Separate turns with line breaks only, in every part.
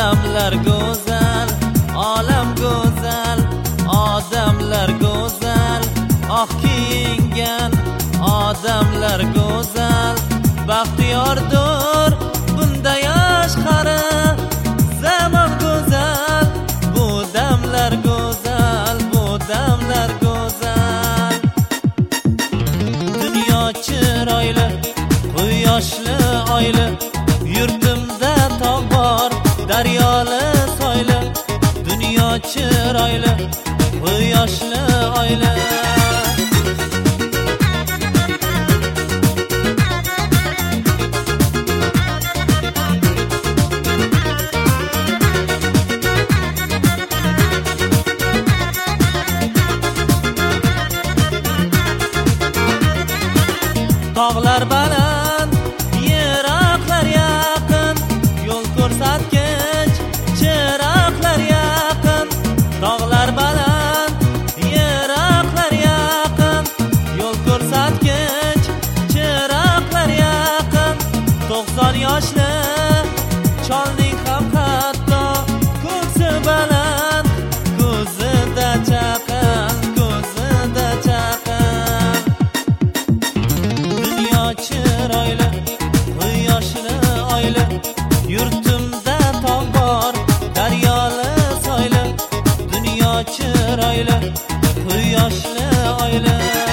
odamlar go'zal, olam go'zal, odamlar go'zal, oq kiyingan odamlar go'zal, baxtiyordir bunda yosh qari, zamon go'zal, bu damlar go'zal, bu damlar go'zal. Dunyo chiroyli, quyoshli oyli, yurtimda tog' bor, daryoli soyli. Dunyo chiroyli, quyoshli oyli. Tog'lar baland, yiroqlar yaqin, yo'l ko'rsatgich chiroqlar yaqin. Tog'lar baland, yiroqlar yaqin, yo'l ko'rsatgich chiroqlar yaqin. 90 yoshli cholning ham hatto ko'ksi baland, ko'zida chaqin, ko'zida chaqin. Chiroyli, quyoshli oyli, yurtimda tog' bor, daryoli soyli. Dunyo chiroyli, quyoshli oyli.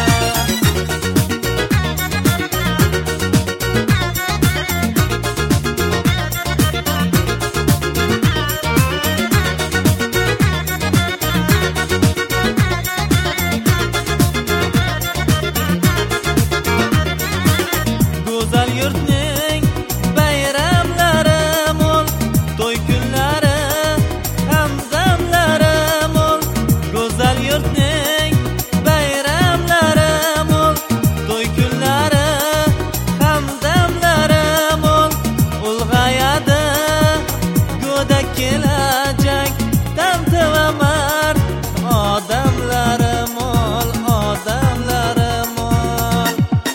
Yurtning bayramlari mo'l, to'y kunlari hamdamlari mo'l. Go'zal yurtning bayramlari mo'l, to'y kunlari hamdamlari mo'l. Ulg'ayadi go'dak kelajak, tamtiva mard, odamlari mo'l, odamlari mo'l.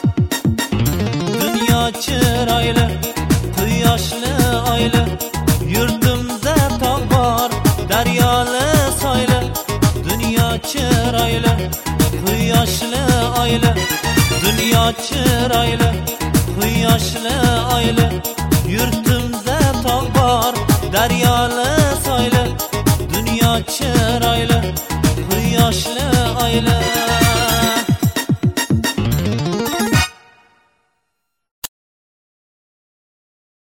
Chiroyli, quyoshli oyli, yurtimda tog' bor, daryoli soyli. Dunyo chiroyli, quyoshli oyli. Dunyo chiroyli, quyoshli oyli, yurtimda tog' bor, daryoli soyli. Dunyo chiroyli, quyoshli oyli.